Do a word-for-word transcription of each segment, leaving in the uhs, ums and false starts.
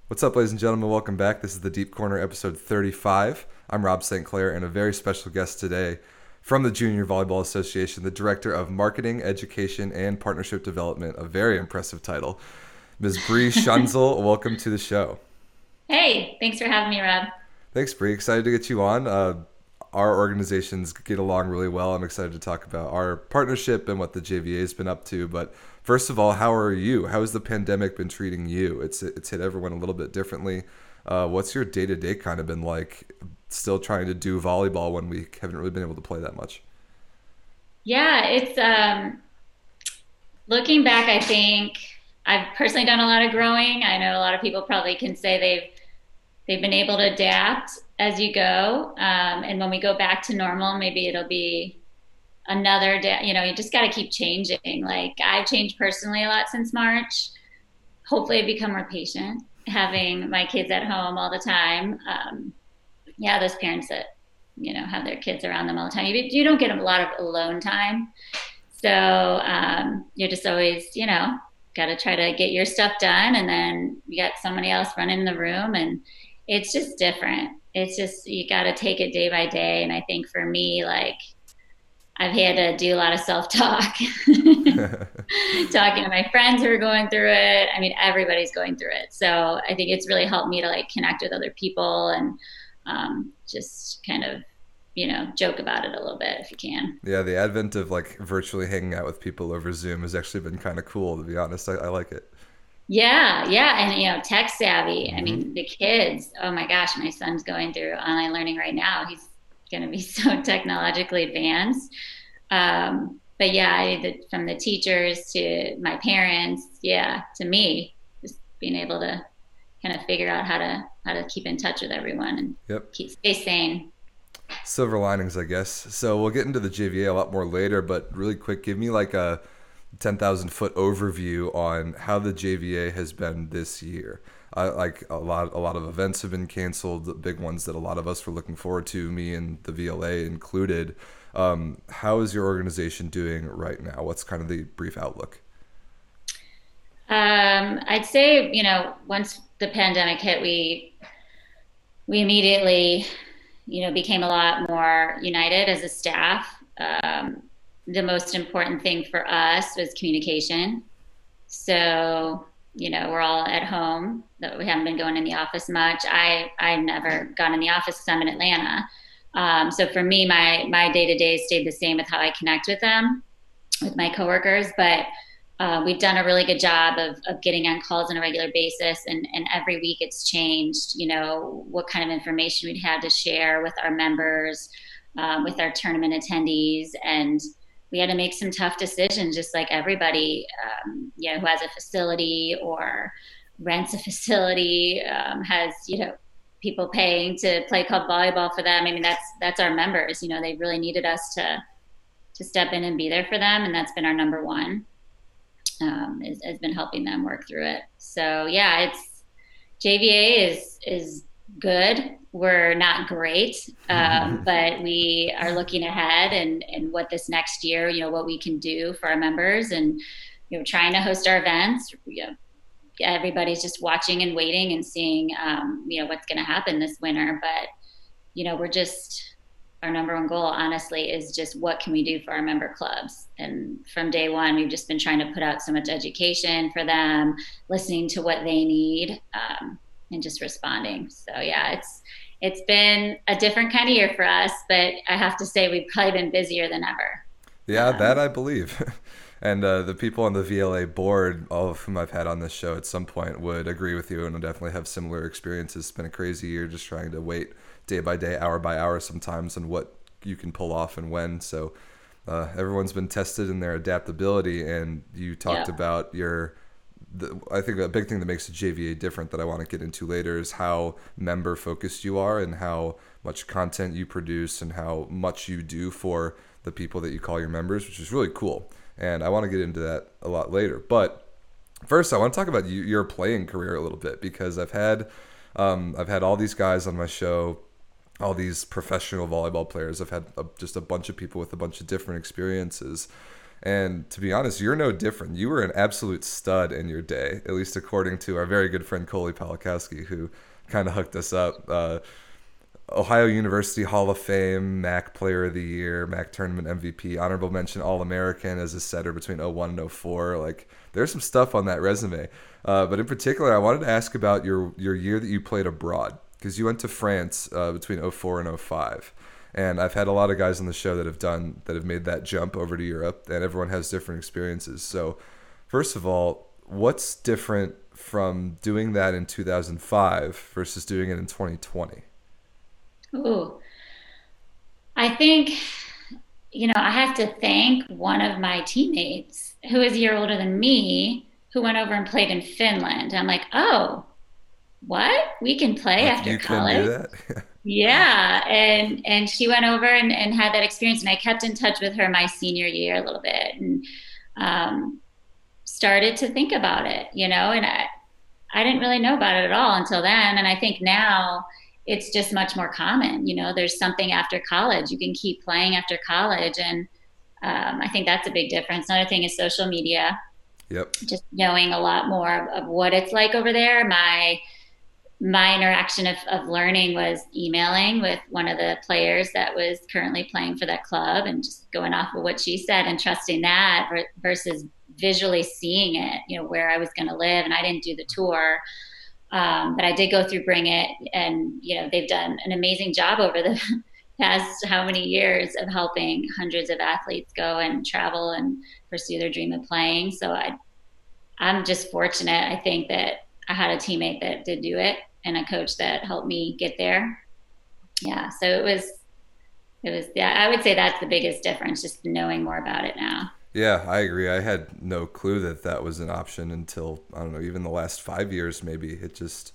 What's up, ladies and gentlemen? Welcome back. This is the Deep Corner, episode thirty-five. I'm Rob Saint Clair, and a very special guest today from the Junior Volleyball Association, the Director of Marketing, Education, and Partnership Development, a very impressive title. Miz Bree Schunzel, welcome to the show. Hey, thanks for having me, Rob. Thanks, Bree. Excited to get you on. Uh, our organizations get along really well. I'm excited to talk about our partnership and what the J V A has been up to. But first of all, how are you? How has the pandemic been treating you? It's it's hit everyone a little bit differently. Uh, what's your day to day kind of been like? Still trying to do volleyball when we haven't really been able to play that much. Yeah, it's um looking back, I think I've personally done a lot of growing. I know a lot of people probably can say they've they've been able to adapt as you go. Um, and when we go back to normal, maybe it'll be another day. You know, you just got to keep changing. Like I've changed personally a lot since March. Hopefully, I've become more patient, having my kids at home all the time. Um, yeah, those parents that you know have their kids around them all the time, you, you don't get a lot of alone time. So um, you're just always, you know, got to try to get your stuff done, and then you got somebody else running the room, and it's just different. It's just you got to take it day by day. And I think for me, like I've had to do a lot of self-talk, talking to my friends who are going through it. I mean, everybody's going through it. So I think it's really helped me to like connect with other people and um, just kind of, you know, joke about it a little bit if you can. Yeah, the advent of like virtually hanging out with people over Zoom has actually been kind of cool, to be honest. I, I like it. Yeah, yeah, and you know, tech savvy. I hmm mean, the kids. Oh my gosh, my son's going through online learning right now. He's going to be so technologically advanced. Um, but yeah, I, the, from the teachers to my parents, yeah, to me, just being able to kind of figure out how to how to keep in touch with everyone and Yep. keep stay sane. Silver linings, I guess. So we'll get into the J V A a a lot more later, but really quick, give me like a ten thousand foot overview on how the J V A has been this year. Uh, like a lot, a lot of events have been canceled, the big ones that a lot of us were looking forward to, me and the V L A included. Um, how is your organization doing right now? What's kind of the brief outlook? Um, I'd say, you know, once the pandemic hit, we we immediately, you know, became a lot more united as a staff. Um, the most important thing for us was communication. So, you know, we're all at home. That we haven't been going in the office much. I I've never gone in the office because I'm in Atlanta. Um, so for me, my my day to day stayed the same with how I connect with them, with my coworkers. But uh, we've done a really good job of, of getting on calls on a regular basis, and, and every week it's changed, you know, what kind of information we'd had to share with our members, um, with our tournament attendees. And we had to make some tough decisions, just like everybody, um, you know, who has a facility or rents a facility, um, has, you know, people paying to play club volleyball for them. I mean, that's, that's our members, you know, they really needed us to, to step in and be there for them. And that's been our number one, um, is, has been helping them work through it. So yeah, it's J V A is is good. We're not great, um, but we are looking ahead and and what this next year, you know, what we can do for our members, and you know, trying to host our events. You know, everybody's just watching and waiting and seeing, um, you know, what's going to happen this winter. But you know, we're just our number one goal, honestly, is just what can we do for our member clubs. And from day one, we've just been trying to put out so much education for them, listening to what they need, um, and just responding. So yeah, it's it's been a different kind of year for us, but I have to say we've probably been busier than ever. Yeah, that Um, I believe. And uh, the people on the V L A board, all of whom I've had on this show at some point, would agree with you and would definitely have similar experiences. It's been a crazy year just trying to wait day by day, hour by hour sometimes, on what you can pull off and when. So uh, everyone's been tested in their adaptability. And you talked yeah, about your, the, I think a big thing that makes the J V A different that I want to get into later is how member focused you are and how much content you produce and how much you do for the people that you call your members, which is really cool. And I want to get into that a lot later. But first, I want to talk about you, your playing career a little bit, because I've had um, I've had all these guys on my show, all these professional volleyball players. I've had a, just a bunch of people with a bunch of different experiences. And to be honest, you're no different. You were an absolute stud in your day, at least according to our very good friend Coley Palakowski, who kind of hooked us up. Uh, Ohio University Hall of Fame, M A C Player of the Year, M A C Tournament M V P, honorable mention All American as a setter between oh one and oh four. Like, there's some stuff on that resume. Uh, but in particular, I wanted to ask about your your year that you played abroad, because you went to France uh, between oh four and oh five. And I've had a lot of guys on the show that have done that have made that jump over to Europe, and everyone has different experiences. So, first of all, what's different from doing that in two thousand five versus doing it in twenty twenty? Ooh, I think, you know, I have to thank one of my teammates who is a year older than me, who went over and played in Finland. I'm like, oh, what? We can play Like, after you can do college? that? Yeah. And and she went over and, and had that experience. And I kept in touch with her my senior year a little bit and um, started to think about it, you know, and I, I didn't really know about it at all until then. And I think now it's just much more common. You know, there's something after college. You can keep playing after college. And um, I think that's a big difference. Another thing is social media, Yep. just knowing a lot more of, of what it's like over there. My my interaction of, of learning was emailing with one of the players that was currently playing for that club and just going off of what she said and trusting that versus visually seeing it, you know, where I was going to live. And I didn't do the tour. Um, but I did go through Bring It, and you know they've done an amazing job over the past how many years of helping hundreds of athletes go and travel and pursue their dream of playing. So I, I'm just fortunate. I think that I had a teammate that did do it and a coach that helped me get there. Yeah, so it was, it was. Yeah, I would say that's the biggest difference, just knowing more about it now. Yeah, I agree. I had no clue that that was an option until, I don't know, even the last five years maybe. It just,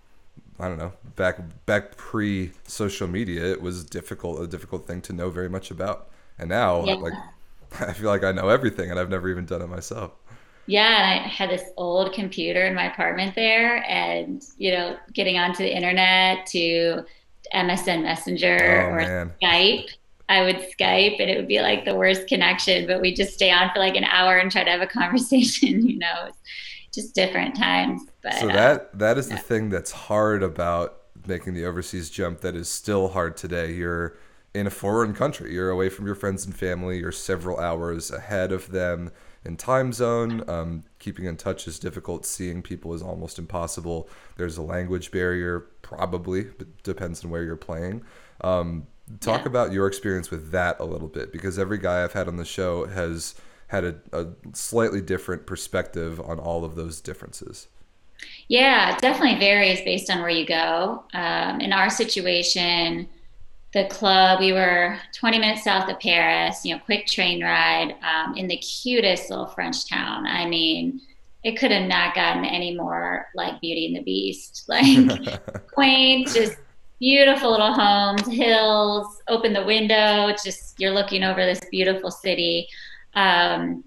I don't know, back back pre social media, it was difficult a difficult thing to know very much about. And now, Yeah. like, I feel like I know everything, and I've never even done it myself. Yeah, and I had this old computer in my apartment there, and you know, getting onto the internet to M S N Messenger Oh or man. Skype. I would Skype, and it would be like the worst connection, but we just stay on for like an hour and try to have a conversation. You know, it's just different times. But So uh, that that is the yeah, thing that's hard about making the overseas jump, that is still hard today. You're in a foreign country. You're away from your friends and family. You're several hours ahead of them in time zone. Um, keeping in touch is difficult. Seeing people is almost impossible. There's a language barrier, probably, but depends on where you're playing. Um, talk yeah. about your experience with that a little bit, because every guy I've had on the show has had a, a slightly different perspective on all of those differences. Yeah, it definitely varies based on where you go. Um, in our situation, the club, we were twenty minutes south of Paris, you know, quick train ride um, in the cutest little French town. I mean, it could have not gotten any more like Beauty and the Beast. Like quaint, just beautiful little homes, hills, open the window, it's just you're looking over this beautiful city. Um,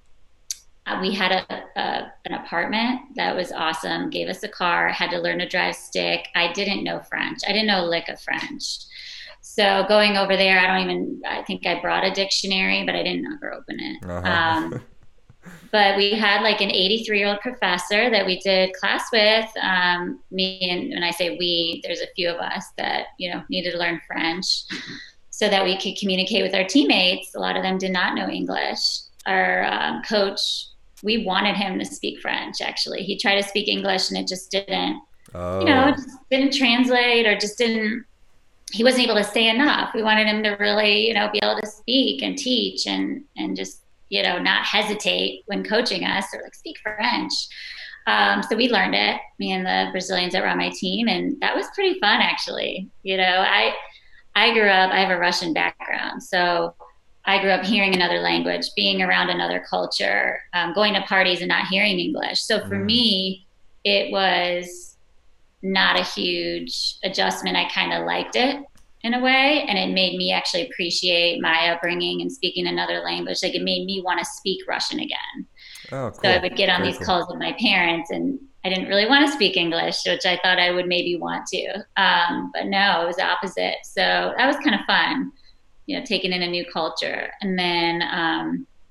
uh, we had a, a an apartment that was awesome. Gave us a car. Had to learn to drive stick. I didn't know French. I didn't know a lick of French. So going over there, I don't even. I think I brought a dictionary, but I didn't ever open it. Uh-huh. Um, but we had like an eighty-three year old professor that we did class with. Um, me and when I say we, there's a few of us that you know needed to learn French so that we could communicate with our teammates. A lot of them did not know English. Our um, coach, we wanted him to speak French. Actually, he tried to speak English, and it just didn't, you know, it Oh, just didn't translate, or just didn't. He wasn't able to say enough. We wanted him to really, you know, be able to speak and teach, and and just, you know, not hesitate when coaching us or like speak French. Um, so we learned it, me and the Brazilians that were on my team, and that was pretty fun, actually. You know, I I grew up. I have a Russian background, so I grew up hearing another language, being around another culture, um, going to parties and not hearing English. So for mm, me, it was not a huge adjustment. I kind of liked it in a way, and it made me actually appreciate my upbringing and speaking another language. Like it made me want to speak Russian again. oh, So I cool. would get on Very these cool. calls with my parents, and I didn't really want to speak English, which I thought I would maybe want to. Um, but no, it was the opposite. So that was kind of fun, you know, taking in a new culture. And then um,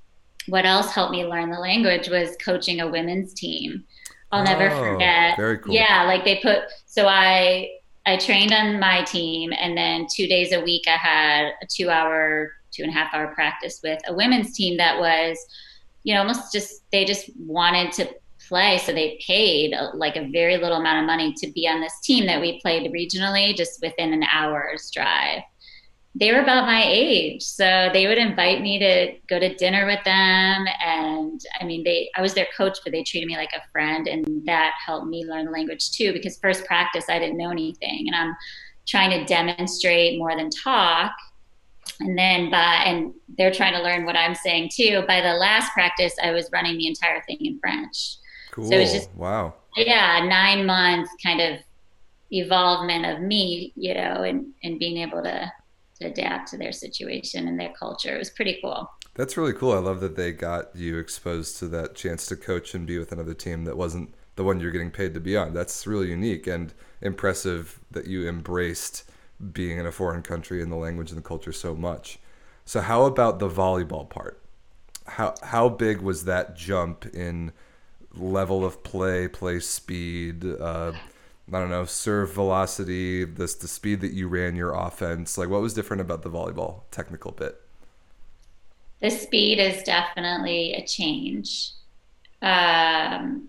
what else helped me learn the language was coaching a women's team. I'll never Oh, forget. very cool. Yeah, like they put, so I I trained on my team, and then two days a week I had a two hour, two and a half hour practice with a women's team that was, you know, almost just, they just wanted to play. So they paid uh, like a very little amount of money to be on this team that we played regionally just within an hour's drive. They were about my age, so they would invite me to go to dinner with them. And I mean, they I was their coach, but they treated me like a friend, and that helped me learn the language too, because first practice I didn't know anything, and I'm trying to demonstrate more than talk. And then by and they're trying to learn what I'm saying too. By the last practice I was running the entire thing in French. So it was just, Cool. Wow. yeah, nine months kind of evolvement of me, you know, and and being able to to adapt to their situation and their culture. It was pretty cool. That's really cool. I love that they got you exposed to that chance to coach and be with another team that wasn't the one you're getting paid to be on. That's really unique and impressive that you embraced being in a foreign country and the language and the culture so much. So how about the volleyball part? How how big was that jump in level of play, play speed, uh, I don't know, serve velocity, the the speed that you ran your offense? Like, what was different about the volleyball technical bit? The speed is definitely a change. Um,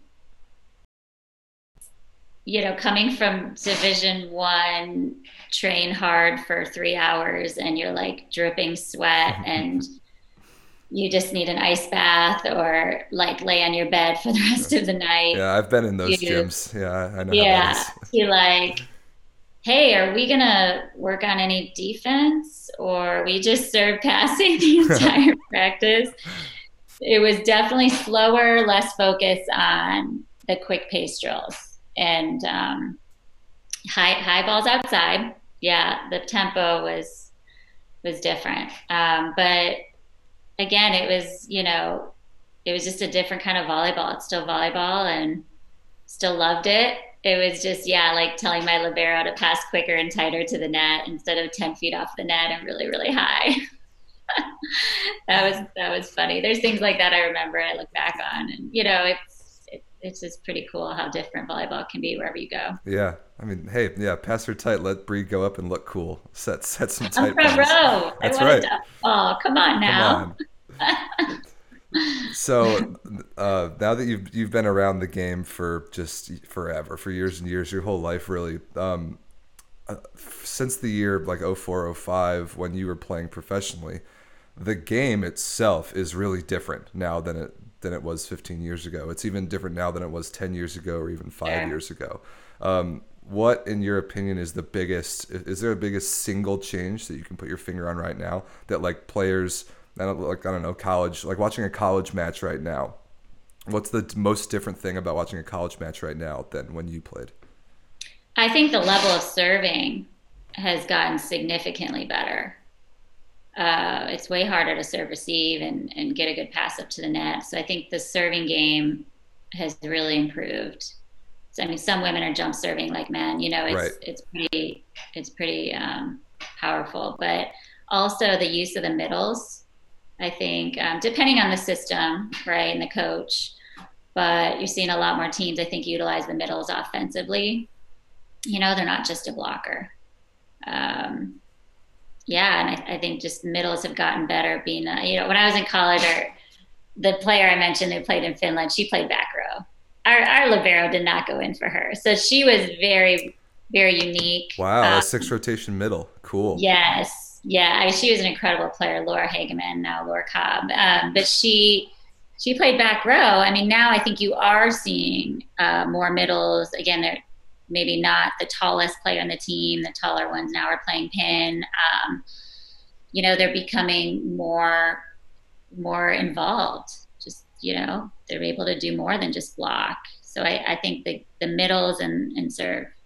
you know, coming from Division One, train hard for three hours and you're like dripping sweat and you just need an ice bath or like lay on your bed for the rest of the night. Yeah, I've been in those You, gyms. Yeah, I know how that yeah, is. you like, hey, are we gonna work on any defense or we just serve passing the entire practice? It was definitely slower, less focus on the quick pace drills and um, high high balls outside. Yeah, the tempo was was different, um, but again, it was, you know, it was just a different kind of volleyball. It's still volleyball and still loved it. It was just, yeah, like telling my libero to pass quicker and tighter to the net instead of ten feet off the net and really, really high. that was, that was funny. There's things like that I remember and I look back on and, you know, it's, it, it's just pretty cool how different volleyball can be wherever you go. Yeah, I mean, hey, yeah, pass her tight. Let Bree go up and look cool. Set set some I'm tight front row. balls. I That's wanted right. to, oh, come on Come now. on. So uh, now that you've you've been around the game for just forever, for years and years, your whole life really, um, uh, since the year like oh four, oh five, when you were playing professionally, the game itself is really different now than it than it was fifteen years ago. It's even different now than it was ten years ago or even five Sure. years ago. Um, what, in your opinion, is the biggest? Is there a biggest single change that you can put your finger on right now that like players, I don't, like I don't know, college, like watching a college match right now? What's the most different thing about watching a college match right now than when you played? I think the level of serving has gotten significantly better. Uh, it's way harder to serve, receive, and, and get a good pass up to the net. So I think the serving game has really improved. So I mean, some women are jump serving like men. You know, Right. it's it's pretty it's pretty um, powerful. But also the use of the middles. I think um, depending on the system, right, and the coach. But you're seeing a lot more teams, I think, utilize the middles offensively. You know, they're not just a blocker. Um, yeah, and I, I think just middles have gotten better. Being, uh, you know, when I was in college, or the player I mentioned who played in Finland, she played back row. Our, our libero did not go in for her, so she was very, very unique. Wow, Uh, a six rotation middle. Cool. yes, yeah, I, she was an incredible player, Laura Hageman, now Laura Cobb. Um, but she she played back row. I mean, now I think you are seeing uh, more middles. Again, they're maybe not the tallest player on the team. The taller ones now are playing pin. Um, you know, they're becoming more more involved. Just, you know, they're able to do more than just block. So I, I think the the middles and, and serve.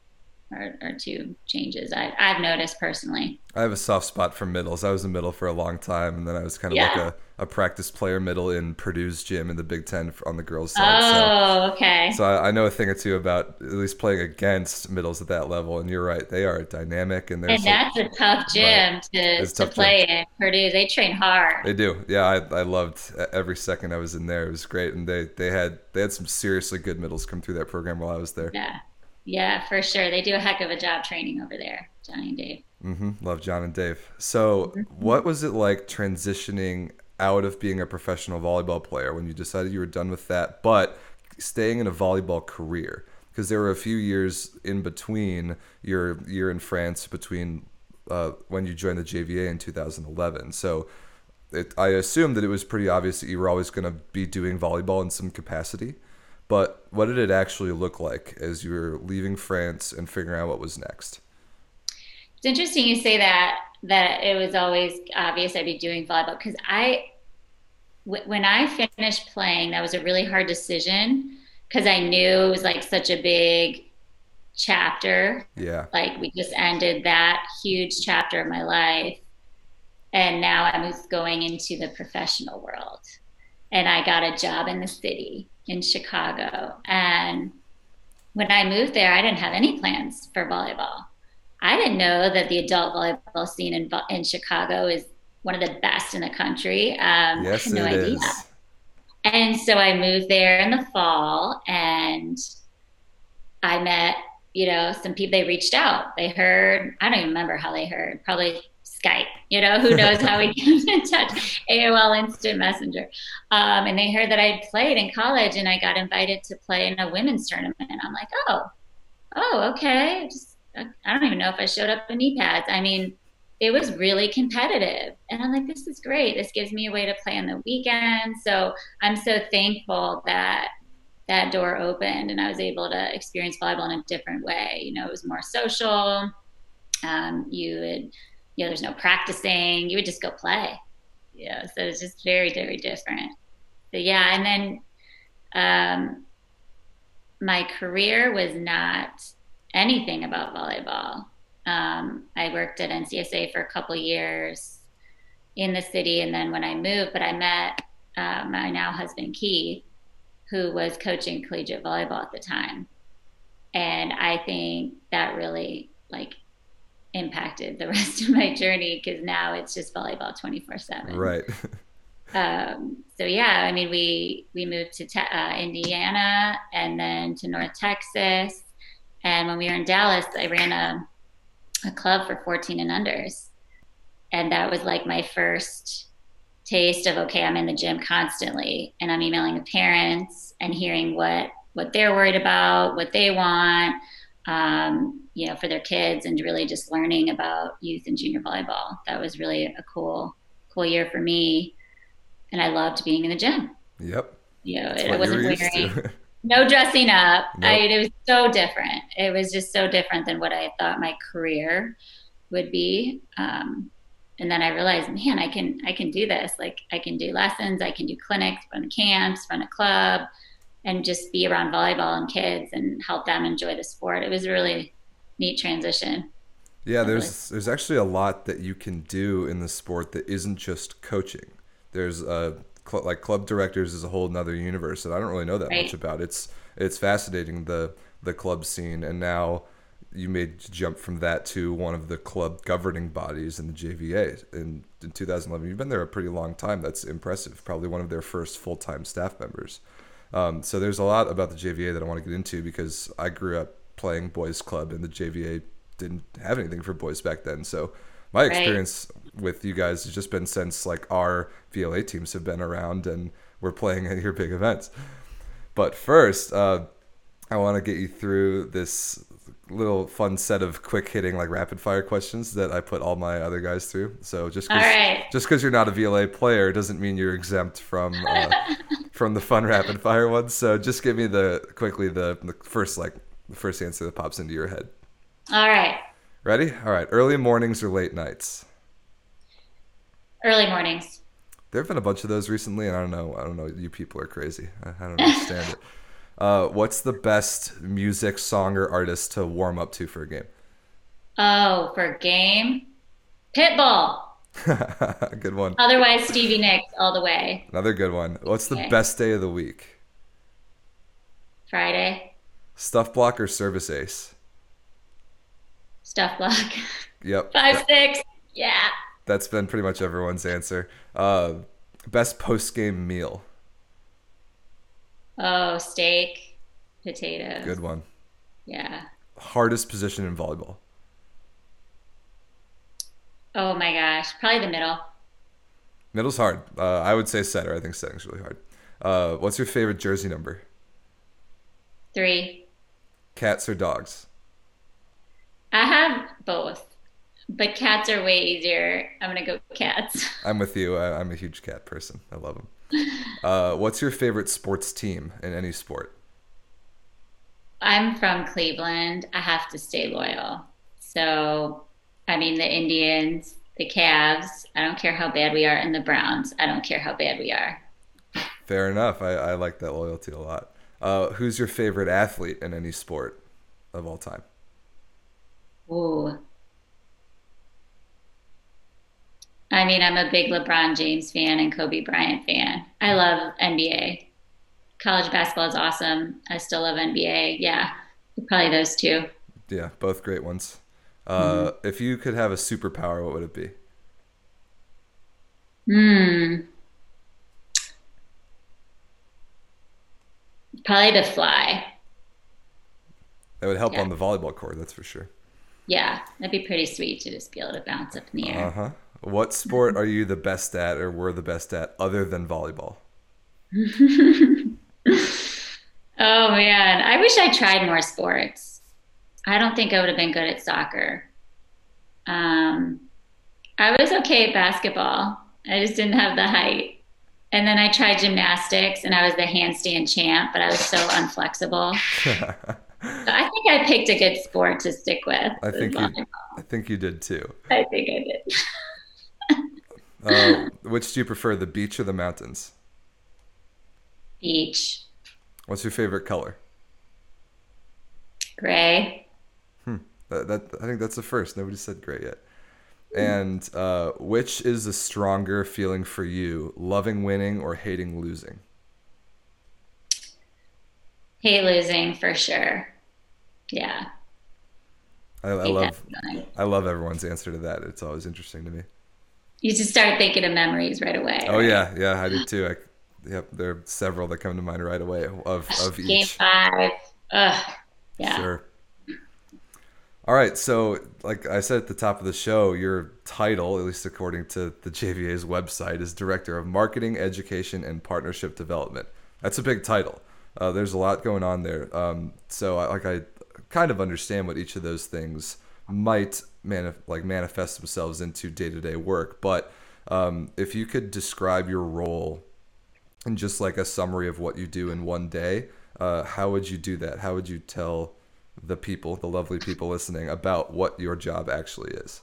are, are two changes I, I've noticed personally. I have a soft spot for middles. I was a middle for a long time, and then I was kind of like Yeah. a, a practice player middle in Purdue's gym in the Big Ten on the girls' side. So Oh, So okay. I, I know a thing or two about at least playing against middles at that level, and you're right, they are dynamic, and And there's a that's a tough right. gym to It's a to tough gym. play in. Purdue, they train hard. They do, yeah. I, I loved every second I was in there. It was great, and they, they had they had some seriously good middles come through that program while I was there. Yeah. Yeah, for sure. They do a heck of a job training over there, Johnny and Dave. Hmm. Love John and Dave. So, Mhm. what was it like transitioning out of being a professional volleyball player when you decided you were done with that, but staying in a volleyball career? Because there were a few years in between your year in France, between uh, when you joined the J V A in two thousand eleven. So, it, I assumed that it was pretty obvious that you were always going to be doing volleyball in some capacity. But what did it actually look like as you were leaving France and figuring out what was next? It's interesting you say that that it was always obvious I'd be doing volleyball because I w- when I finished playing, that was a really hard decision because I knew it was like such a big chapter. Yeah. Like we just ended that huge chapter of my life. And now I was going into the professional world. And I got a job in the city in Chicago. And when I moved there, I didn't have any plans for volleyball. I didn't know that the adult volleyball scene in, in Chicago is one of the best in the country. Um, I Yes, had no it idea. is. And so I moved there in the fall and I met, you know, some people, they reached out. They heard, I don't even remember how they heard, probably Skype, you know, who knows how we get in touch, A O L Instant Messenger. Um, and they heard that I'd played in college and I got invited to play in a women's tournament. I'm like, oh, oh, okay. Just, I don't even know if I showed up in knee pads. I mean, it was really competitive. And I'm like, this is great. This gives me a way to play on the weekend. So I'm so thankful that that door opened and I was able to experience volleyball in a different way. You know, it was more social. Um, you would, you know, there's no practicing. You would just go play. Yeah, so it's just very, very different. But yeah, and then um, my career was not anything about volleyball. Um, I worked at N C S A for a couple years in the city, and then when I moved, but I met uh, my now husband Keith, who was coaching collegiate volleyball at the time, and I think that really like impacted the rest of my journey because now it's just volleyball twenty-four seven. Right. Um, so yeah, I mean, we we moved to te- uh, Indiana and then to North Texas, and when we were in Dallas, I ran a a club for fourteen and unders, and that was like my first taste of okay, I'm in the gym constantly, and I'm emailing the parents and hearing what what they're worried about, what they want, um, you know, for their kids, and really just learning about youth and junior volleyball. That was really a cool cool year for me, and I loved being in the gym. Yep. You know, That's I what you were wasn't used wearing to. no dressing up. I Nope. it was so different. It was just so different than what I thought my career would be. Um, and then I realized, man, I can I can do this. Like I can do lessons, I can do clinics, run camps, run a club, and just be around volleyball and kids and help them enjoy the sport. It was a really neat transition. Yeah, I really there's there's actually a lot that you can do in the sport that isn't just coaching. There's uh cl- like club directors is a whole nother universe that I don't really know that much right. about. It's it's fascinating the the club scene, and now you made the jump from that to one of the club governing bodies in the J V A in in two thousand eleven. You've been there a pretty long time. That's impressive. Probably one of their first full time staff members. Um, so there's a lot about the J V A that I want to get into because I grew up playing boys club and the J V A didn't have anything for boys back then. So my Right. experience with you guys has just been since like our V L A teams have been around and we're playing at your big events. But first, uh, I want to get you through this little fun set of quick hitting like rapid fire questions that I put all my other guys through. So just All because right. just because you're not a V L A player doesn't mean you're exempt from uh, from the fun rapid fire ones. So just give me the quickly the, the first like the first answer that pops into your head. All right. Ready? All right. Early mornings or late nights? Early mornings. There have been a bunch of those recently, and I don't know. I don't know. You people are crazy. I, I don't understand it. Uh, what's the best music song or artist to warm up to for a game? Oh, for game, Pitbull. Good one. Otherwise, Stevie Nicks all the way. Another good one. What's the Okay. best day of the week? Friday, Stuff block or service ace? stuff block. Yep. Five, That, six. Yeah. that's been pretty much everyone's answer. Uh, best post game meal? Oh, steak, potatoes. Good one. Yeah. Hardest position in volleyball? Oh my gosh. Probably the middle. Middle's hard. Uh, I would say setter. I think setting's really hard. Uh, what's your favorite jersey number? Three. Cats or dogs? I have both, but cats are way easier. I'm gonna go cats. I'm with you. I, I'm a huge cat person. I love them. Uh, what's your favorite sports team in any sport? I'm from Cleveland. I have to stay loyal. So, I mean, the Indians, the Cavs, I don't care how bad we are, and the Browns, I don't care how bad we are. Fair enough. I, I like that loyalty a lot. Uh, who's your favorite athlete in any sport of all time? Ooh. I mean, I'm a big LeBron James fan and Kobe Bryant fan. I love N B A. College basketball is awesome. I still love N B A. Yeah, probably those two. Yeah, both great ones. Hmm. Uh, if you could have a superpower, what would it be? Hmm. Probably to fly. That would help Yeah. on the volleyball court, that's for sure. Yeah, that'd be pretty sweet to just be able to bounce up in the Uh air. huh. What sport are you the best at, or were the best at, other than volleyball? Oh man, I wish I tried more sports. I don't think I would have been good at soccer. Um, I was okay at basketball. I just didn't have the height. And then I tried gymnastics and I was the handstand champ, but I was so unflexible. So I think I picked a good sport to stick with. I Was think you, volleyball. I think you did too. I think I did. Uh, which do you prefer, the beach or the mountains? Beach, What's your favorite color? gray. That, that I think that's the first. Nobody said gray yet. And uh, which is the stronger feeling for you, loving winning or hating losing? Hate losing for sure. Yeah, I, I hate that love feeling. I love everyone's answer to that. It's always interesting to me. You just start thinking of memories right away, Oh right? yeah, yeah, I do too. I, yep, there are several that come to mind right away of of Game each. five. Ugh. Yeah. Sure. All right, so like I said at the top of the show, your title, at least according to the J V A's website, is Director of Marketing, Education, and Partnership Development. That's a big title. Uh, there's a lot going on there. Um, so I, like I kind of understand what each of those things might manif- like manifest themselves into day-to-day work. But um, if you could describe your role in just like a summary of what you do in one day, uh, how would you do that? How would you tell the people, the lovely people listening, about what your job actually is?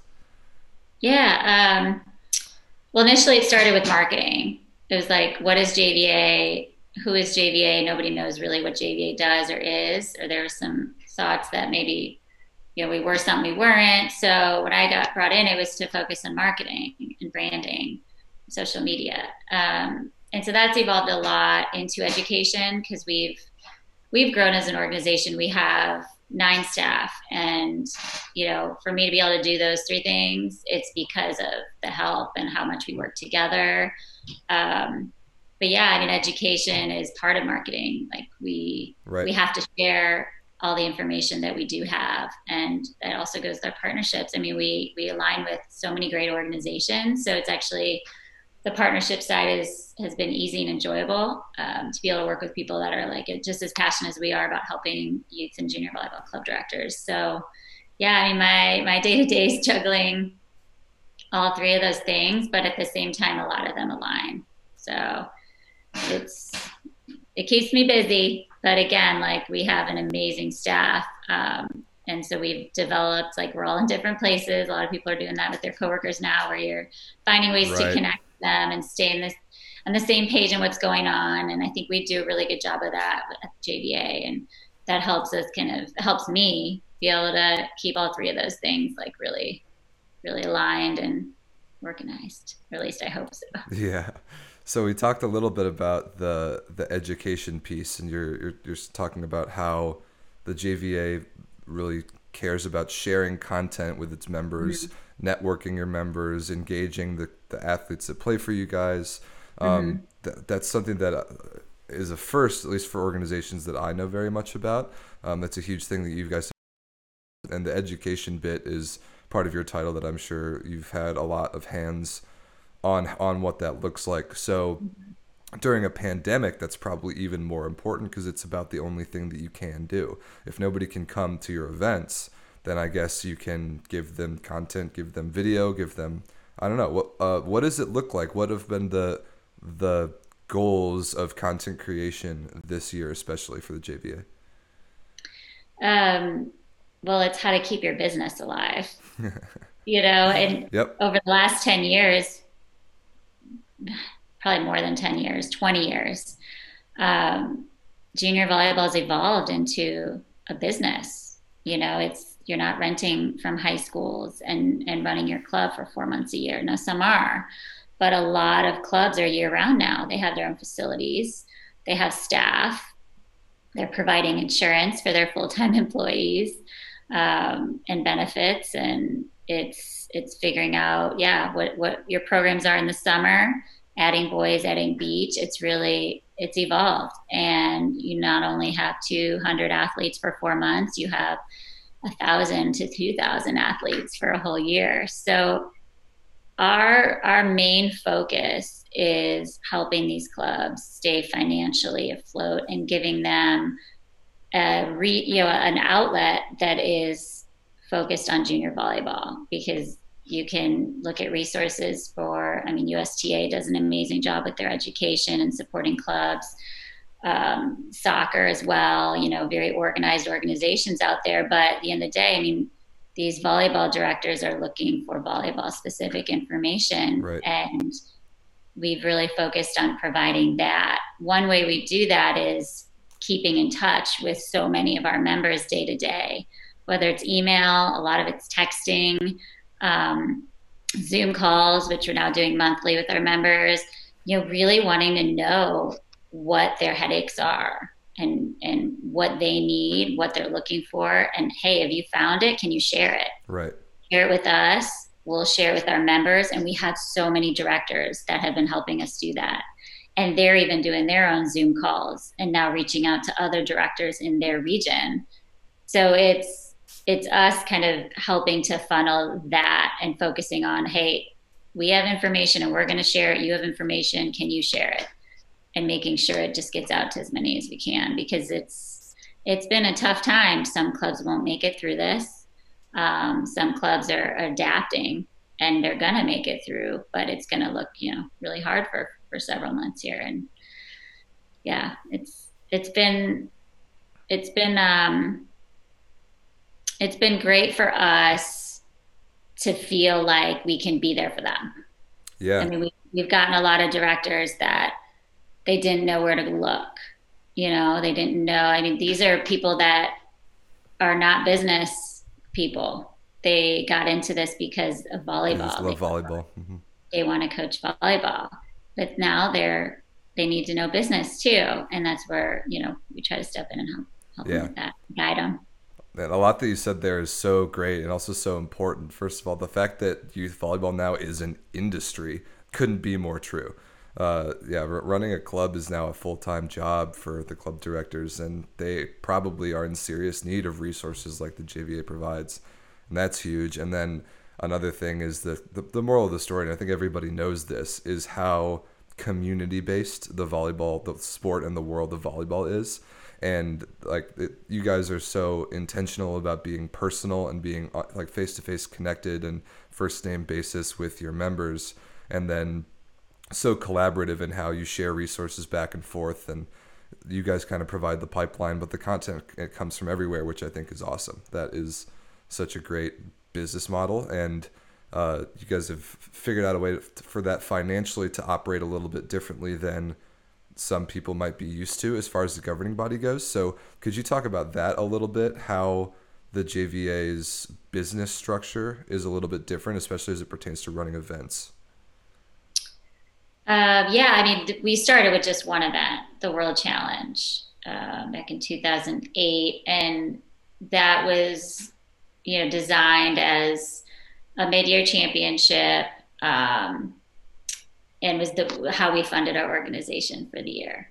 Yeah. Um, well, initially it started with marketing. It was like, what is J V A? Who is J V A? Nobody knows really what J V A does or is, or there were some thoughts that maybe, you know, we were something we weren't. So when I got brought in, it was to focus on marketing and branding, social media. Um, and so that's evolved a lot into education because we've we've grown as an organization. We have nine staff, and you know, for me to be able to do those three things, it's because of the help and how much we work together. Um, but yeah, I mean, education is part of marketing. Like we Right. we have to share all the information that we do have, and that also goes with our partnerships. I mean, we we align with so many great organizations, so it's actually the partnership side is has been easy and enjoyable um, to be able to work with people that are like just as passionate as we are about helping youth and junior volleyball club directors. So yeah, I mean, my my day to day is juggling all three of those things, but at the same time, a lot of them align. So it's it keeps me busy, but again, like we have an amazing staff. Um, and so we've developed, like we're all in different places. A lot of people are doing that with their coworkers now, where you're finding ways to Right. connect with them and stay in this. on the same page in what's going on. And I think we do a really good job of that at J V A, and that helps us kind of helps me be able to keep all three of those things like really, really aligned and organized. Or at least I hope so. Yeah. So we talked a little bit about the the education piece, and you're you're, you're talking about how the J V A really cares about sharing content with its members, mm-hmm. networking your members, engaging the, the athletes that play for you guys. Um, mm-hmm. th- that's something that is a first, at least for organizations that I know very much about. Um, that's a huge thing that you guys, and the education bit is part of your title that I'm sure you've had a lot of hands on on what that looks like. So during a pandemic, that's probably even more important because it's about the only thing that you can do. If nobody can come to your events, then I guess you can give them content, give them video, give them, I don't know, what uh, what does it look like? What have been the the goals of content creation this year, especially for the J V A? Um, well, it's how to keep your business alive. You know, and yep. over the last ten years, probably more than ten years, twenty years, um, junior volleyball has evolved into a business. You know, it's, you're not renting from high schools and, and running your club for four months a year. Now, some are, but a lot of clubs are year round now. They have their own facilities, they have staff, they're providing insurance for their full-time employees, um, and benefits. And it's, it's figuring out, yeah, what, what your programs are in the summer, adding boys, adding beach. It's really, it's evolved. And you not only have two hundred athletes for four months, you have a thousand to two thousand athletes for a whole year. So our, our main focus is helping these clubs stay financially afloat and giving them a re, you know, an outlet that is focused on junior volleyball, because you can look at resources for, I mean, U S T A does an amazing job with their education and supporting clubs, um, soccer as well, you know, very organized organizations out there. But at the end of the day, I mean, these volleyball directors are looking for volleyball specific information. Right. And we've really focused on providing that. One way we do that is keeping in touch with so many of our members day to day, whether it's email, a lot of it's texting, um, Zoom calls, which we're now doing monthly with our members, you know, really wanting to know what their headaches are and, and what they need, what they're looking for. And hey, have you found it? Can you share it? Right. Share it with us. We'll share it with our members. And we have so many directors that have been helping us do that. And they're even doing their own Zoom calls and now reaching out to other directors in their region. So it's, it's us kind of helping to funnel that and focusing on, hey, we have information and we're going to share it. You have information. Can you share it? And making sure it just gets out to as many as we can, because it's, it's been a tough time. Some clubs won't make it through this. Um, some clubs are adapting and they're going to make it through, but it's going to look, you know, really hard for, for several months here. And yeah, it's, it's been, it's been, um, it's been great for us to feel like we can be there for them. Yeah. I mean, we, we've gotten a lot of directors that they didn't know where to look. You know, they didn't know. I mean, these are people that are not business people. They got into this because of volleyball. They just love volleyball. Mm-hmm. They want to coach volleyball, but now they're, they need to know business too. And that's where, you know, we try to step in and help, help yeah. them with that, guide them. And a lot that you said there is so great and also so important. First of all, the fact that youth volleyball now is an industry couldn't be more true. Uh, yeah, r- running a club is now a full-time job for the club directors, and they probably are in serious need of resources like the J V A provides, and that's huge. And then another thing is that the, the moral of the story, and I think everybody knows this, is how community-based the volleyball, the sport and the world of volleyball is. And like it, you guys are so intentional about being personal and being uh, like face-to-face connected and first name basis with your members, and then so collaborative in how you share resources back and forth, and you guys kind of provide the pipeline, but the content, it comes from everywhere, which I think is awesome. That is such a great business model. And uh, you guys have figured out a way to, for that financially to operate a little bit differently than some people might be used to as far as the governing body goes. So could you talk about that a little bit, how the J V A's business structure is a little bit different, especially as it pertains to running events? Uh, yeah, I mean, th- we started with just one event, the World Challenge, uh, back in two thousand eight, and that was, you know, designed as a mid-year championship, um, and was the how we funded our organization for the year.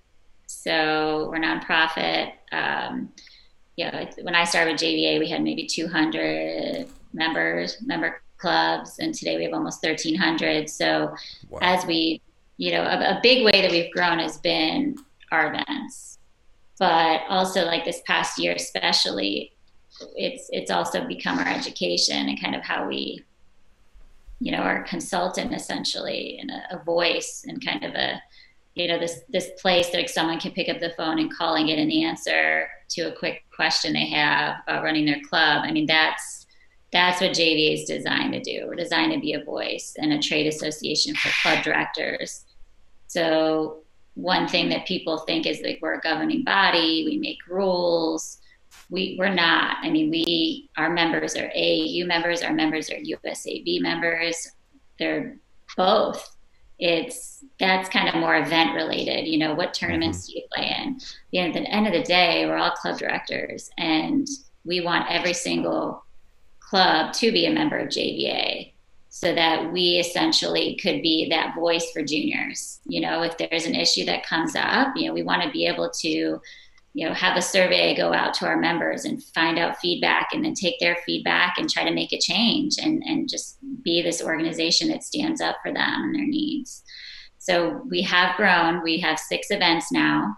So we're nonprofit. Um, you know, when I started with J V A, we had maybe two hundred members, member clubs, and today we have almost thirteen hundred. So Wow. as we, you know, a, a big way that we've grown has been our events, but also like this past year, especially, it's it's also become our education and kind of how we, you know, our consultant essentially, and a, a voice and kind of a, you know, this this place that like someone can pick up the phone and call and get an answer to a quick question they have about running their club. I mean, that's that's what J V A is designed to do. We're designed to be a voice and a trade association for club directors. So one thing that people think is like we're a governing body, we make rules. We we're not. I mean, we our members are A A U members, our members are U S A B members. They're both. It's that's kind of more event related. You know, what Mm-hmm. tournaments do you play in? You know, at the end of the day, we're all club directors, and we want every single club to be a member of J V A so that we essentially could be that voice for juniors. You know, if there's an issue that comes up, you know, we want to be able to, you know, have a survey go out to our members and find out feedback and then take their feedback and try to make a change and, and just be this organization that stands up for them and their needs. So we have grown. We have six events now.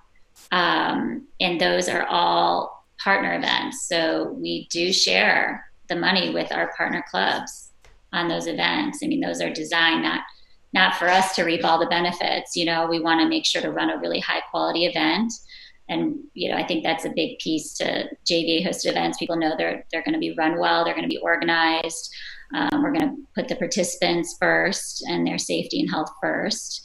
Um, and those are all partner events. So we do share the money with our partner clubs on those events. I mean, those are designed not not for us to reap all the benefits. You know, we want to make sure to run a really high quality event. And you know, I think that's a big piece to J V A hosted events. People know they're they're going to be run well. They're going to be organized. Um, we're going to put the participants first and their safety and health first.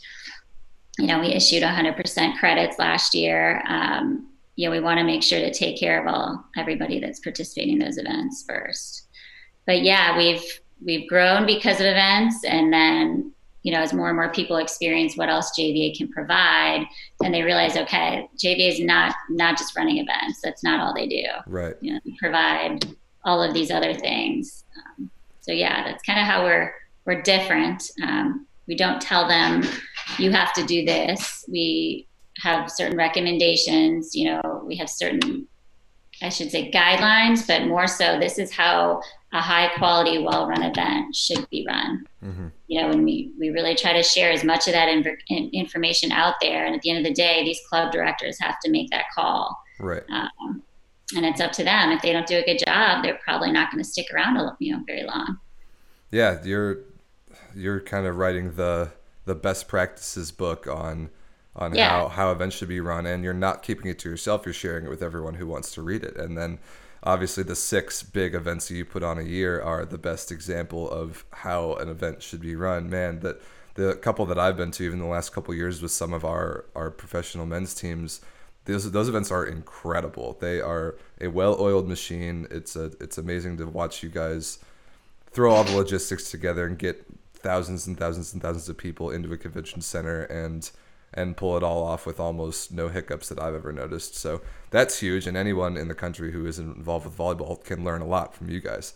You know, we issued one hundred percent credits last year. Um, you know, we want to make sure to take care of all everybody that's participating in those events first. But yeah, we've we've grown because of events, and then you know, as more and more people experience what else J V A can provide, and they realize, okay, J V A is not not just running events. That's not all they do. Right. You know, we provide all of these other things. Um, so yeah, that's kind of how we're we're different. Um, we don't tell them you have to do this. We have certain recommendations. You know, we have certain, I should say, guidelines, but more so, this is how a high quality, well run event should be run. Mm-hmm. You know, and we, we really try to share as much of that in, information out there. And at the end of the day, these club directors have to make that call. Right. Um, and it's up to them. If they don't do a good job, they're probably not going to stick around, you know, very long. Yeah, you're you're kind of writing the the best practices book on on Yeah. how how events should be run, and you're not keeping it to yourself. You're sharing it with everyone who wants to read it. And then obviously the six big events that you put on a year are the best example of how an event should be run. Man, that the couple that I've been to even the last couple of years with some of our our professional men's teams, those those events are incredible. They are a well-oiled machine. It's a it's amazing to watch you guys throw all the logistics together and get thousands and thousands and thousands of people into a convention center and and pull it all off with almost no hiccups that I've ever noticed. So that's huge, and anyone in the country who is involved with volleyball can learn a lot from you guys.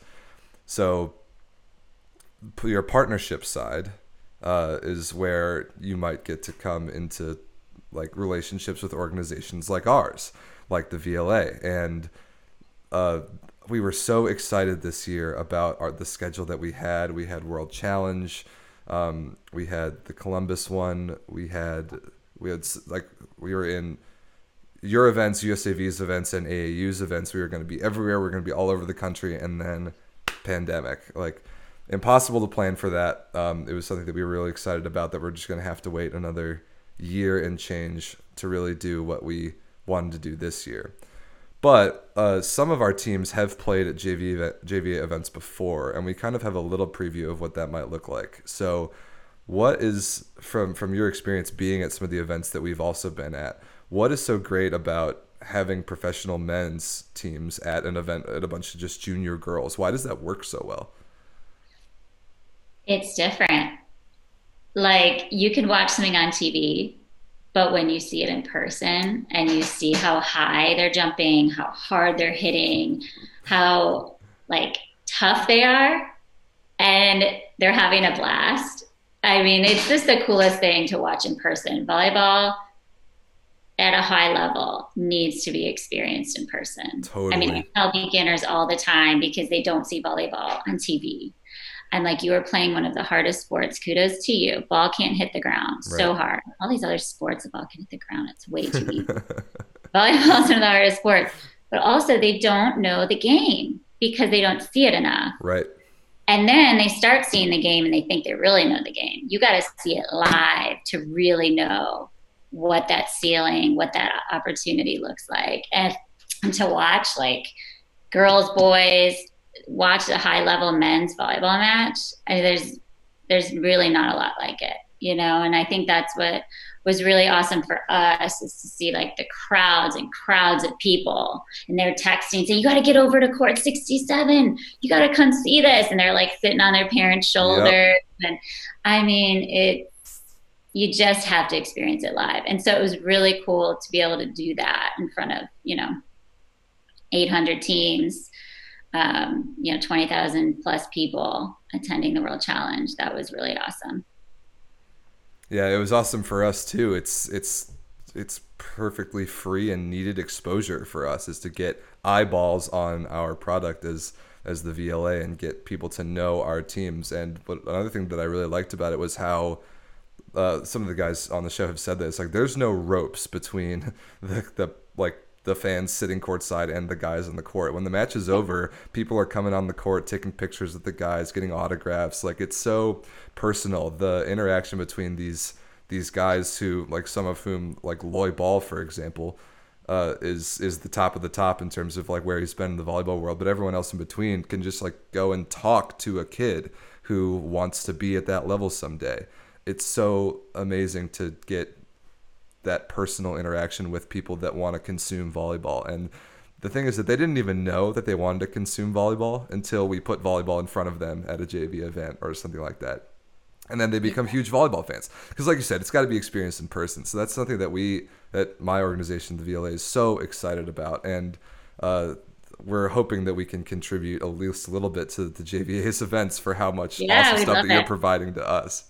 So your partnership side uh, is where you might get to come into like relationships with organizations like ours, like the V L A. And uh, we were so excited this year about our, the schedule that we had. We had World Challenge, um, we had the Columbus one, we had we had like we were in your events, U S A V's events, and A A U's events. We were going to be everywhere. We are going to be all over the country, and then pandemic, like impossible to plan for that. Um, it was something that we were really excited about. That we're just going to have to wait another year and change to really do what we wanted to do this year. But uh, some of our teams have played at J V event, J V A events before, and we kind of have a little preview of what that might look like. So, what is from from your experience being at some of the events that we've also been at? What is so great about having professional men's teams at an event at a bunch of just junior girls? Why does that work so well? It's different. Like you can watch something on T V, but when you see it in person and you see how high they're jumping, how hard they're hitting, how like tough they are, and they're having a blast. I mean, it's just the coolest thing to watch in person. Volleyball at a high level needs to be experienced in person. I mean, I Totally. tell beginners all the time because they don't see volleyball on T V. And like you are playing one of the hardest sports. Kudos to you. Ball can't hit the ground Right. so hard. All these other sports, the ball can hit the ground. It's way too easy. Volleyball is one of the hardest sports. But also, they don't know the game because they don't see it enough. Right. And then they start seeing the game and they think they really know the game. You got to see it live to really know what that ceiling, what that opportunity looks like. And, and to watch like girls, boys, watch a high level men's volleyball match. I mean, there's there's really not a lot like it, you know. And I think that's what was really awesome for us is to see like the crowds and crowds of people, and they're texting saying, "You got to get over to court sixty-seven. You got to come see this," and they're like sitting on their parents' Yep. shoulders. And I mean, it. You just have to experience it live, and so it was really cool to be able to do that in front of you know eight hundred teams, um, you know, twenty thousand plus people attending the World Challenge. That was really awesome. Yeah, it was awesome for us too. It's it's it's perfectly free and needed exposure for us is to get eyeballs on our product as as the V L A and get people to know our teams. And but another thing that I really liked about it was how uh, some of the guys on the show have said this. Like, there's no ropes between the the like the fans sitting courtside and the guys on the court. When the match is over, people are coming on the court, taking pictures with the guys, getting autographs. Like, it's so personal. The interaction between these these guys who, like, some of whom, like Loy Ball, for example, uh, is is the top of the top in terms of like where he's been in the volleyball world, but everyone else in between can just like go and talk to a kid who wants to be at that level someday. It's so amazing to get that personal interaction with people that want to consume volleyball. And the thing is that they didn't even know that they wanted to consume volleyball until we put volleyball in front of them at a J V event or something like that. And then they become huge volleyball fans. Because, like you said, it's got to be experienced in person. So that's something that we, that my organization, the V L A, is so excited about. And uh, we're hoping that we can contribute at least a little bit to the J V A's events for how much Yeah, awesome we stuff love that you're it. providing to us.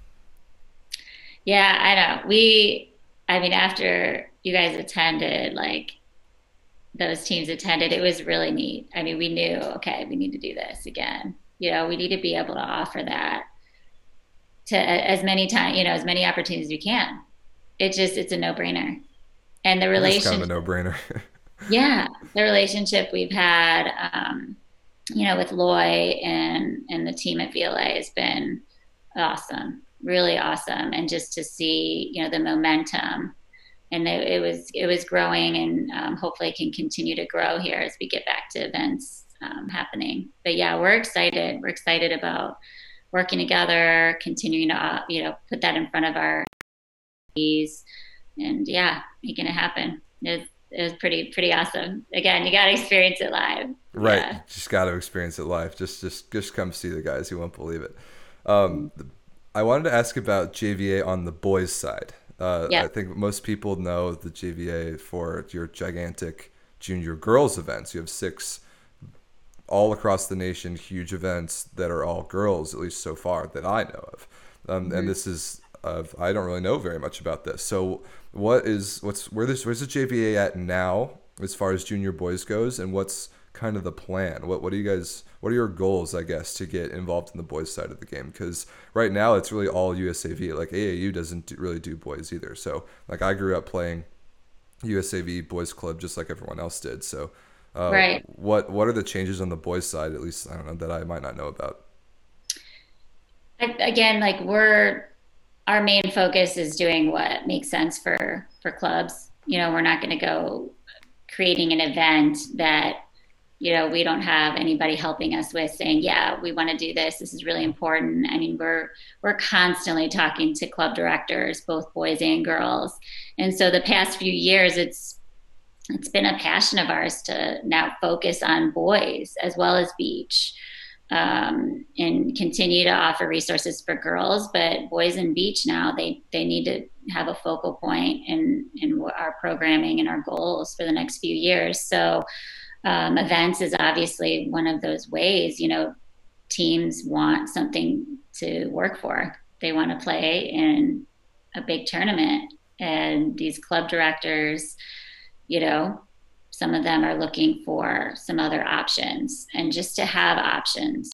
Yeah, I know. We, I mean, after you guys attended, like those teams attended, it was really neat. I mean, we knew, okay, we need to do this again. You know, we need to be able to offer that to as many time, you know, as many opportunities as we can. It just, it's a no-brainer. And the It is kind of a relationship, no-brainer. yeah, the relationship we've had, um, you know, with Loy and and the team at V L A has been awesome, really awesome. And just to see, you know, the momentum, and it, it was it was growing, and um, hopefully it can continue to grow here as we get back to events um, happening. But yeah, we're excited. We're excited about working together, continuing to uh, you know put that in front of our Ps, and yeah, making it happen. It was, it was pretty pretty awesome. Again, you got to experience it live. Right. Yeah, Just got to experience it live. Just, just, just come see the guys. You won't believe it. Um, I wanted to ask about J V A on the boys' side. Uh, yeah. I think most people know the J V A for your gigantic junior girls events. You have six all across the nation, huge events that are all girls, at least so far that I know of. Um, and Mm-hmm. this is, uh, I don't really know very much about this. So, what is what's where this where's the J V A at now as far as junior boys goes, and what's kind of the plan? What what do you guys what are your goals, I guess, to get involved in the boys side of the game? Because right now it's really all U S A V. Like A A U doesn't do, really do boys either. So like I grew up playing U S A V boys club just like everyone else did. So uh, Right. what what are the changes on the boys side? At least I don't know that I might not know about. Again, like we're our main focus is doing what makes sense for for clubs. You know, we're not going to go creating an event that, you know, we don't have anybody helping us with saying, yeah, we want to do this. This is really important. I mean, we're we're constantly talking to club directors, both boys and girls. And so the past few years, it's it's been a passion of ours to now focus on boys as well as beach, um, and continue to offer resources for girls. But boys and beach now, they they need to have a focal point in in our programming and our goals for the next few years. So um, events is obviously one of those ways. You know, teams want something to work for. They want to play in a big tournament, and these club directors, you know, some of them are looking for some other options, and just to have options,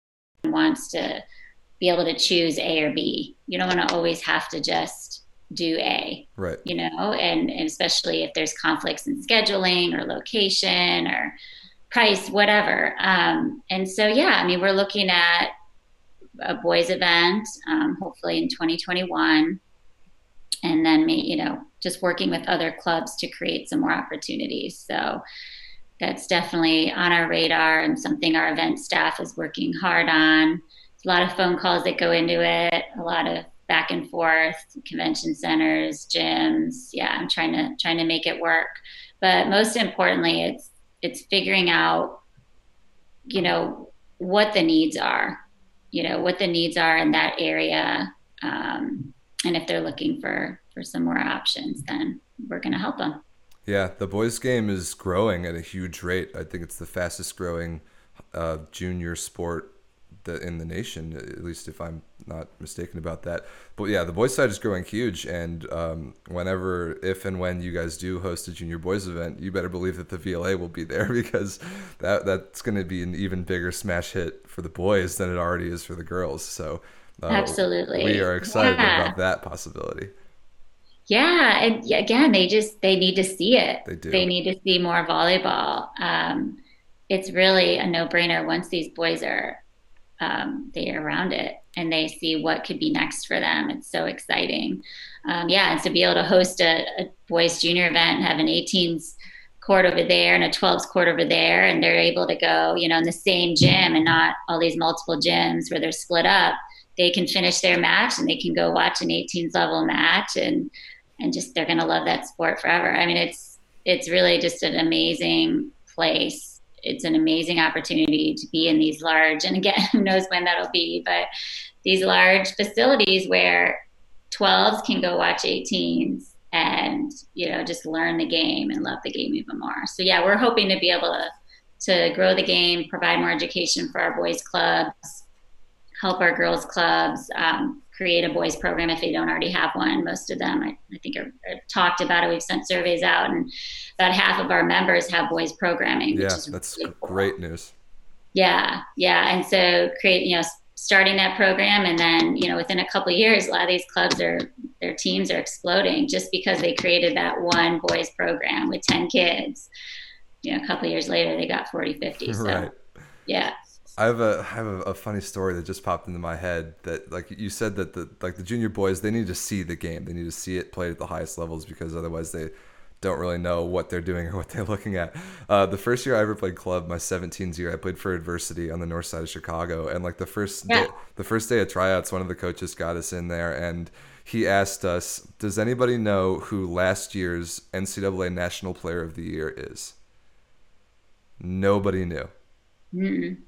wants to be able to choose A or B. You don't want to always have to just do A, Right. you know, and, and especially if there's conflicts in scheduling or location or price, whatever. Um, and so, yeah, I mean, we're looking at a boys event, um, hopefully in twenty twenty-one, and then, you know, just working with other clubs to create some more opportunities. So that's definitely on our radar and something our event staff is working hard on. A lot of phone calls that go into it, a lot of back and forth, convention centers, gyms. Yeah, I'm trying to trying to make it work. But most importantly, it's it's figuring out, you know, what the needs are, you know, what the needs are in that area. Um, and if they're looking for, for some more options, then we're going to help them. Yeah, the boys game is growing at a huge rate. I think it's the fastest growing uh, junior sport that in the nation, at least if I'm not mistaken about that. But yeah, the boys side is growing huge. And um, whenever, if and when you guys do host a junior boys event, you better believe that the V L A will be there, because that that's going to be an even bigger smash hit for the boys than it already is for the girls. So uh, Absolutely. we are excited Yeah. about that possibility. Yeah, and yeah, again, they just they need to see it. They do. They need to see more volleyball. Um, it's really a no-brainer once these boys are um, they are around it and they see what could be next for them. It's so exciting. Um, yeah, and to be able to host a, a boys junior event and have an eighteens court over there and a twelves court over there, and they're able to go, you know, in the same gym and not all these multiple gyms where they're split up. They can finish their match and they can go watch an eighteens level match, and and just they're going to love that sport forever. I mean, it's it's really just an amazing place. It's an amazing opportunity to be in these large, and again, who knows when that'll be, but these large facilities where twelves can go watch eighteens and, you know, just learn the game and love the game even more. So yeah, we're hoping to be able to to grow the game, provide more education for our boys clubs, help our girls clubs, um, create a boys program if they don't already have one. Most of them, I, I think, are, are talked about it. We've sent surveys out, and about half of our members have boys programming. Which Yeah, is that's really cool. great news. Yeah, yeah, and so create, you know, starting that program, and then, you know, within a couple of years, a lot of these clubs are their teams are exploding just because they created that one boys program with ten kids. You know, a couple of years later, they got forty, fifty. So, Right. yeah. I have a I have a, a funny story that just popped into my head, that like you said that the like the junior boys, they need to see the game. They need to see it played at the highest levels, because otherwise they don't really know what they're doing or what they're looking at. Uh, the first year I ever played club, my seventeens year, I played for Adversity on the north side of Chicago, and like the first Yeah. day, the first day of tryouts, one of the coaches got us in there, and he asked us, "Does anybody know who last year's N C double A National Player of the Year is?" Nobody knew. Mm-mm.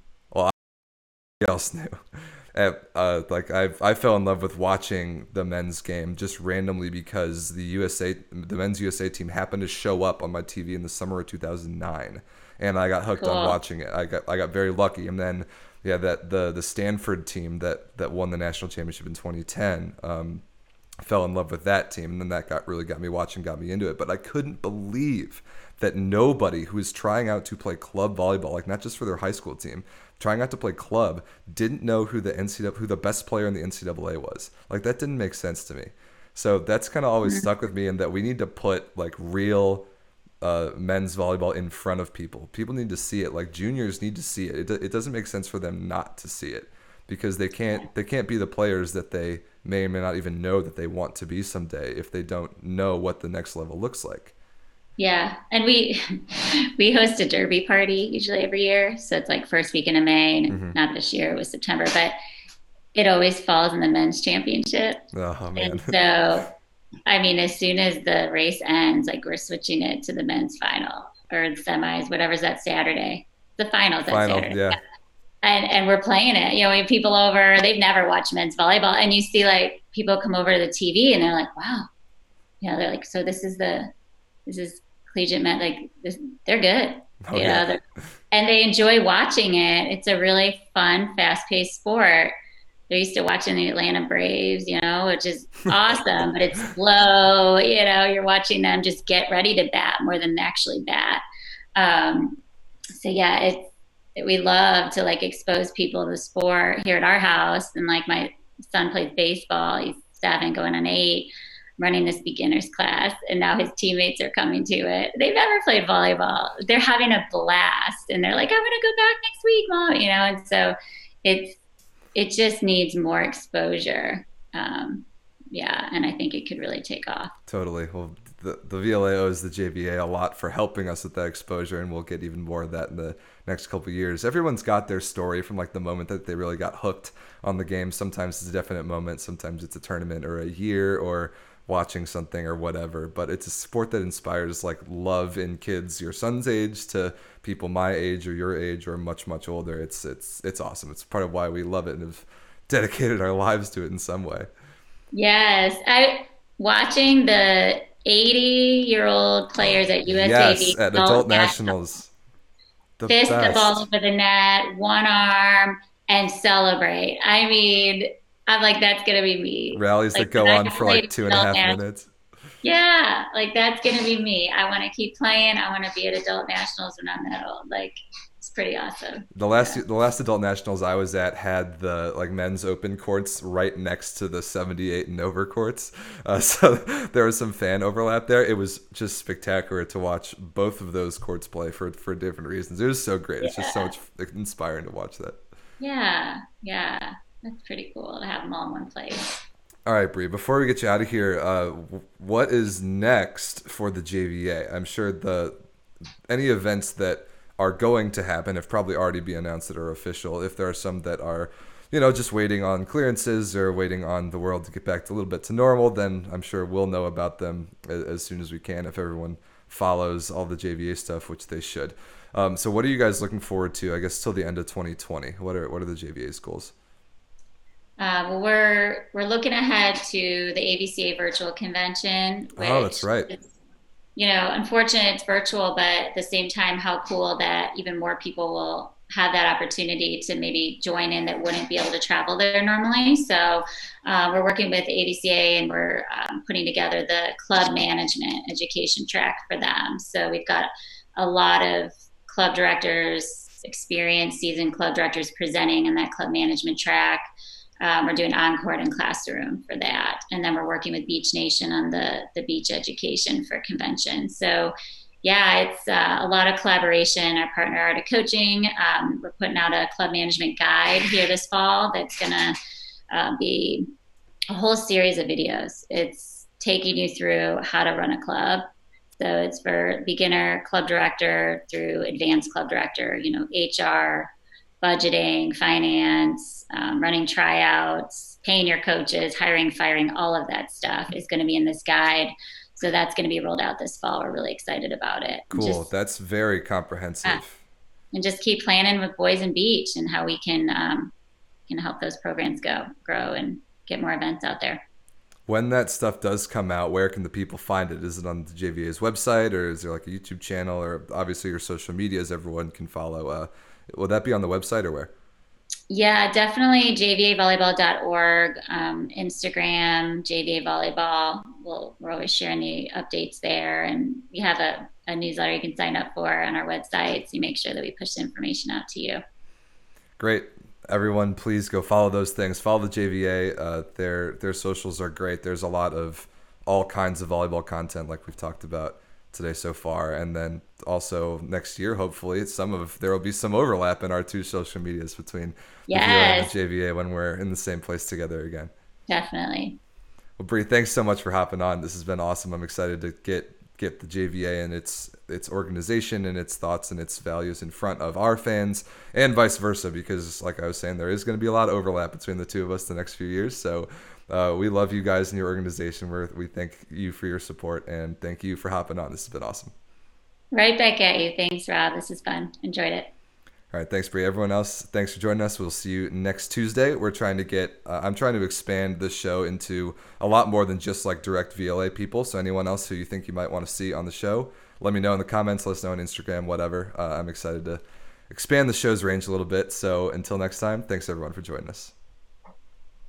Else knew. Uh, uh, like I, I fell in love with watching the men's game just randomly because the U S A, the men's U S A team happened to show up on my T V in the summer of two thousand nine, and I got hooked Cool. on watching it. I got, I got very lucky, and then yeah, that the the Stanford team that that won the national championship in twenty ten. Um, fell in love with that team, and then that got really got me watching, got me into it. But I couldn't believe that nobody who was trying out to play club volleyball, like not just for their high school team, trying out to play club, didn't know who the N C double A, who the best player in the N C double A was. Like that didn't make sense to me. So that's kind of always stuck with me, and that we need to put like real uh, men's volleyball in front of people. People need to see it. Like juniors need to see it. It, do- it doesn't make sense for them not to see it, because they can't they can't be the players that they may or may not even know that they want to be someday if they don't know what the next level looks like. Yeah, and we we host a derby party usually every year, so it's like first weekend of May, and Hmm. not this year, it was September, but it always falls in the men's championship. Oh man. And so, I mean, as soon as the race ends, like we're switching it to the men's final or the semis, whatever's that Saturday. The finals that Final, Saturday. yeah. And and we're playing it. You know, we have people over, they've never watched men's volleyball, and you see like people come over to the T V and they're like, wow. You know, they're like, so this is the this is collegiate men, like this, they're good. Oh You yeah. know, and they enjoy watching it. It's a really fun, fast-paced sport. They're used to watching the Atlanta Braves, you know, which is awesome, but it's slow. You know, you're watching them just get ready to bat more than actually bat. Um, so yeah, it's we love to like expose people to the sport here at our house. And like my son plays baseball, he's seven, going on eight, running this beginners class, and now his teammates are coming to it. They've never played volleyball. They're having a blast, and they're like, "I'm going to go back next week, mom." You know, and so it's it just needs more exposure. Um, yeah, and I think it could really take off. Totally. Well, the, the V L A owes the J V A a lot for helping us with that exposure, and we'll get even more of that in the next couple of years. Everyone's got their story from like the moment that they really got hooked on the game. Sometimes it's a definite moment, sometimes it's a tournament or a year or watching something or whatever. But it's a sport that inspires like love in kids your son's age to people my age or your age or much much older. It's it's it's awesome. It's part of why we love it and have dedicated our lives to it in some way. Yes, I watching the eighty year old players at Yes, U S A B at adult adult national nationals, the fist the ball best. over the net, one arm, and celebrate. I mean, I'm like, that's gonna be me. Rallies Like that when go I on for played like two and a adult half national, minutes. yeah, like that's gonna be me. I want to keep playing. I want to be at adult nationals when I'm that old. Like, it's pretty awesome. The last Yeah. the last adult nationals I was at had the like men's open courts right next to the seventy-eight and over courts, uh, so there was some fan overlap there. It was just spectacular to watch both of those courts play for for different reasons. It was so great. It's just so Yeah. much inspiring to watch that. Yeah. Yeah. That's pretty cool to have them all in one place. All right, Bree. Before we get you out of here, uh, what is next for the J V A? I'm sure the any events that are going to happen have probably already been announced that are official. If there are some that are, you know, just waiting on clearances or waiting on the world to get back to a little bit to normal, then I'm sure we'll know about them as, as soon as we can if everyone follows all the J V A stuff, which they should. Um, so, what are you guys looking forward to? I guess till the end of twenty twenty. What are what are the J V A's goals? Uh, well, we're we're looking ahead to the A V C A virtual convention, Oh, that's which right. is, you know, unfortunate it's virtual, but at the same time, how cool that even more people will have that opportunity to maybe join in that wouldn't be able to travel there normally. So uh, we're working with A V C A, and we're um, putting together the club management education track for them. So we've got a lot of club directors, experienced seasoned club directors presenting in that club management track. Um, we're doing on-court and classroom for that, and then we're working with Beach Nation on the the beach education for convention. So, yeah, it's uh, a lot of collaboration. Our partner, Art of Coaching, um, we're putting out a club management guide here this fall that's going to uh, be a whole series of videos. It's taking you through how to run a club. So it's for beginner club director through advanced club director, you know, H R, budgeting, finance, um, running tryouts, paying your coaches, hiring, firing, all of that stuff is going to be in this guide. So that's going to be rolled out this fall. We're really excited about it. And Cool. just That's very uh, comprehensive. and just keep planning with Boys and Beach and how we can um, can help those programs go grow and get more events out there. When that stuff does come out, where can the people find it? Is it on the J V A's website, or is there like a YouTube channel, or obviously your social medias everyone can follow? Uh, will that be on the website or where? Yeah, definitely j v a volleyball dot org, um, Instagram, J V A Volleyball. We'll, we're always sharing the updates there. And we have a, a newsletter you can sign up for on our website. So you make sure that we push the information out to you. Great. Everyone, please go follow those things. Follow the J V A. Uh, their their socials are great. There's a lot of all kinds of volleyball content, like we've talked about today so far. And then also next year, hopefully, some of there will be some overlap in our two social medias between the V L A and the Yes, J V A when we're in the same place together again. definitely. Well, Bree, thanks so much for hopping on. This has been awesome. I'm excited to get get the J V A and its its organization and its thoughts and its values in front of our fans, and vice versa, because like I was saying, there is going to be a lot of overlap between the two of us the next few years. So uh, we love you guys and your organization. We're, we thank you for your support, and thank you for hopping on. This has been awesome. Right back at you. Thanks, Rob. This is fun. Enjoyed it. All right, thanks, Bree. Everyone else, thanks for joining us. We'll see you next Tuesday. We're trying to get, uh, I'm trying to expand this show into a lot more than just like direct V L A people. So anyone else who you think you might want to see on the show, let me know in the comments. Let us know on Instagram, whatever. Uh, I'm excited to expand the show's range a little bit. So until next time, thanks everyone for joining us.